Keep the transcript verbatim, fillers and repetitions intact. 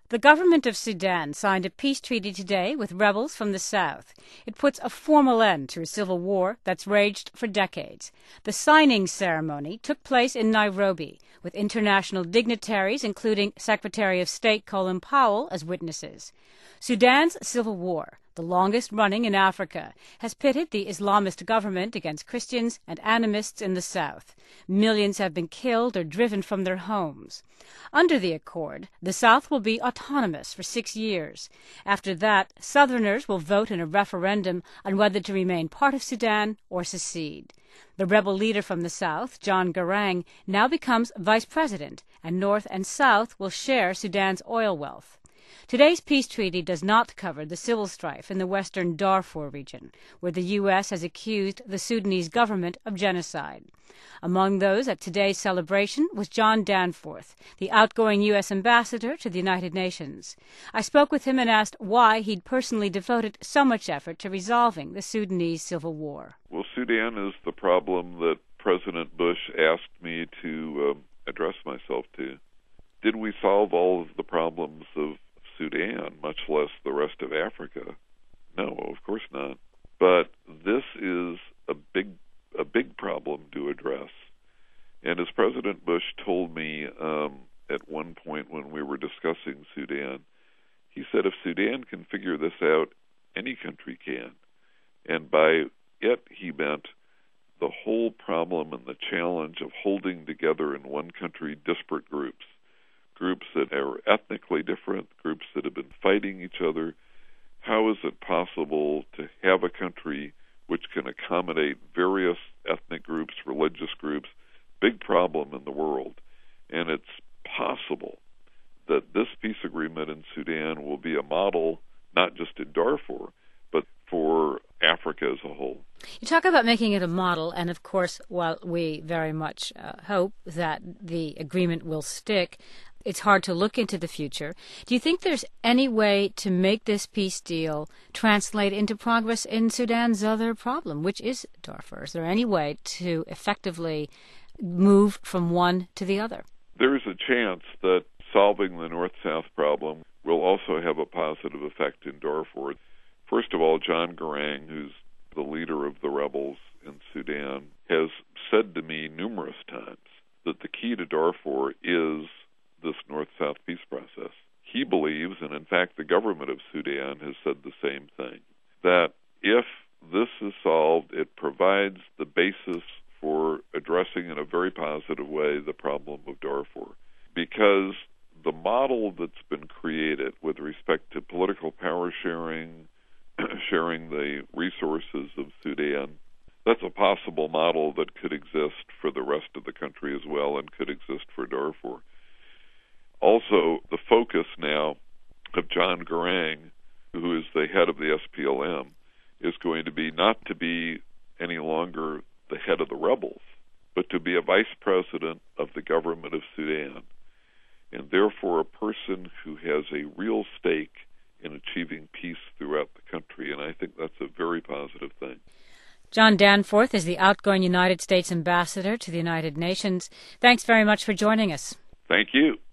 The government of Sudan signed a peace treaty today with rebels from the south. It puts a formal end to a civil war that's raged for decades. The signing ceremony took place in Nairobi, with international dignitaries, including Secretary of State Colin Powell, as witnesses. Sudan's civil war, the longest running in Africa, has pitted the Islamist government against Christians and animists in the south. Millions have been killed or driven from their homes. Under the accord, the south will be autonomous for six years. After that, southerners will vote in a referendum on whether to remain part of Sudan or secede. The rebel leader from the south, John Garang, now becomes vice president, and north and south will share Sudan's oil wealth. Today's peace treaty does not cover the civil strife in the western Darfur region, where the U S has accused the Sudanese government of genocide. Among those at today's celebration was John Danforth, the outgoing U S ambassador to the United Nations. I spoke with him and asked why he'd personally devoted so much effort to resolving the Sudanese civil war. Well, Sudan is the problem that President Bush asked me to um, address myself to. Did we solve all of the problems of Sudan, much less the rest of Africa? No, of course not. But this is a big a big problem to address. And as President Bush told me um, at one point when we were discussing Sudan, he said if Sudan can figure this out, any country can. And by it, he meant the whole problem and the challenge of holding together in one country disparate groups. Groups that are ethnically different, groups that have been fighting each other. How is it possible to have a country which can accommodate various ethnic groups, religious groups? Big problem in the world. And it's possible that this peace agreement in Sudan will be a model, not just in Darfur, but for Africa as a whole. You talk about making it a model, and of course, while we very much uh, hope that the agreement will stick, it's hard to look into the future. Do you think there's any way to make this peace deal translate into progress in Sudan's other problem, which is Darfur? Is there any way to effectively move from one to the other? There is a chance that solving the north-south problem will also have a positive effect in Darfur. First of all, John Garang, who's the leader of the rebels in Sudan, has said to me numerous times that the key to Darfur is this north-south peace process. He believes, and in fact the government of Sudan has said the same thing, that if this is solved, it provides the basis for addressing in a very positive way the problem of Darfur. Because the model that's been created with respect to political power sharing, sharing the resources of Sudan, that's a possible model that could exist for the rest of the country as well and could exist for Darfur. Also, the focus now of John Garang, who is the head of the S P L M, is going to be not to be any longer the head of the rebels, but to be a vice president of the government of Sudan, and therefore a person who has a real stake in achieving peace throughout the country, and I think that's a very positive thing. John Danforth is the outgoing United States ambassador to the United Nations. Thanks very much for joining us. Thank you.